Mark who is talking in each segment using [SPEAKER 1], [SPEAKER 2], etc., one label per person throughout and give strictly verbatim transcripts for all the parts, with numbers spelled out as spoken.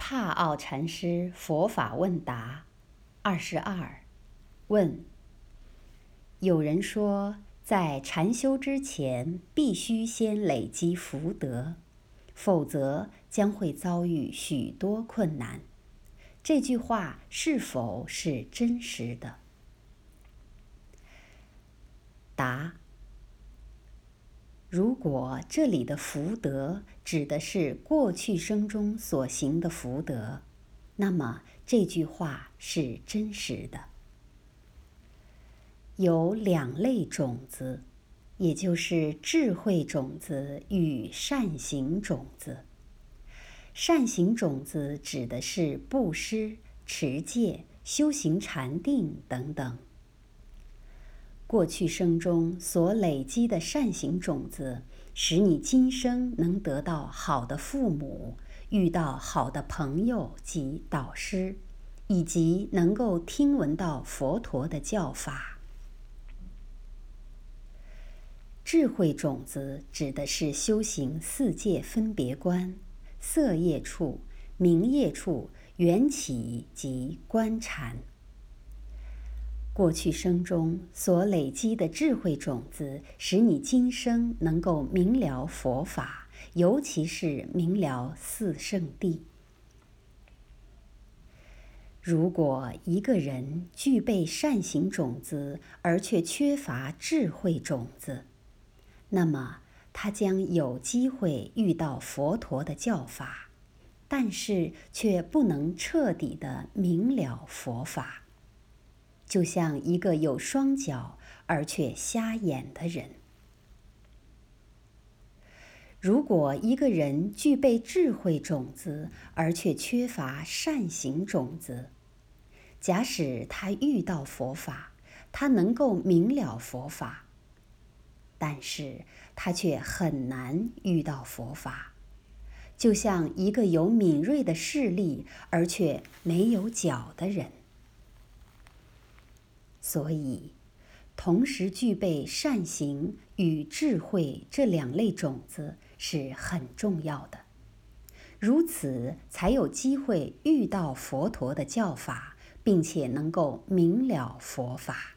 [SPEAKER 1] 帕奥禅师佛法问答二十二。问：有人说，在禅修之前必须先累积福德，否则将会遭遇许多困难。这句话是否是真实的？答：如果这里的福德指的是过去生中所行的福德，那么这句话是真实的。有两类种子，也就是智慧种子与善行种子。善行种子指的是布施、持戒、修行禅定等等。过去生中所累积的善行种子，使你今生能得到好的父母，遇到好的朋友及导师，以及能够听闻到佛陀的教法。智慧种子指的是修行四界分别观、色业处、名业处、缘起及观禅。过去生中所累积的智慧种子，使你今生能够明了佛法，尤其是明了四圣谛。如果一个人具备善行种子，而却缺乏智慧种子，那么他将有机会遇到佛陀的教法，但是却不能彻底的明了佛法。就像一个有双脚而却瞎眼的人。如果一个人具备智慧种子，而却缺乏善行种子，假使他遇到佛法，他能够明了佛法，但是他却很难遇到佛法，就像一个有敏锐的视力，而却没有脚的人。所以，同时具备善行与智慧这两类种子是很重要的。如此，才有机会遇到佛陀的教法，并且能够明了佛法。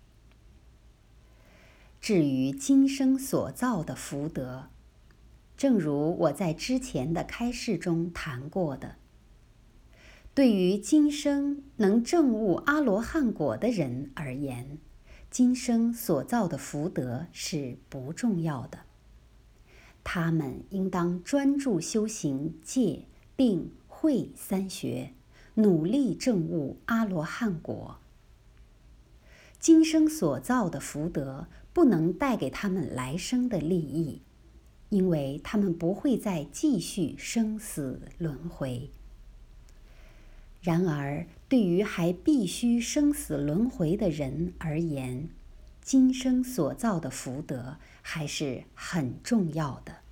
[SPEAKER 1] 至于今生所造的福德，正如我在之前的开示中谈过的，对于今生能证悟阿罗汉果的人而言，今生所造的福德是不重要的。他们应当专注修行戒、定、慧三学，努力证悟阿罗汉果。今生所造的福德不能带给他们来生的利益，因为他们不会再继续生死轮回。然而，对于还必须生死轮回的人而言，今生所造的福德还是很重要的。